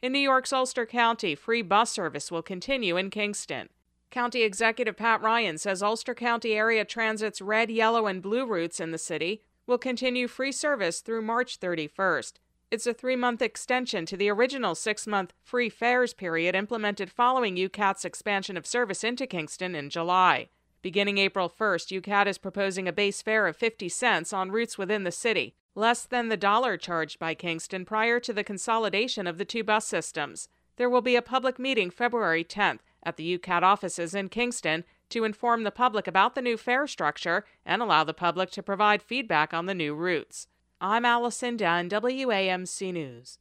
In New York's Ulster County, free bus service will continue in Kingston. County Executive Pat Ryan says Ulster County Area Transit's red, yellow, and blue routes in the city will continue free service through March 31st. It's a 3-month extension to the original 6-month free fares period implemented following UCAT's expansion of service into Kingston in July. Beginning April 1st, UCAT is proposing a base fare of 50 cents on routes within the city, less than the dollar charged by Kingston prior to the consolidation of the two bus systems. There will be a public meeting February 10th at the UCAT offices in Kingston to inform the public about the new fare structure and allow the public to provide feedback on the new routes. I'm Allison Dunn, WAMC News.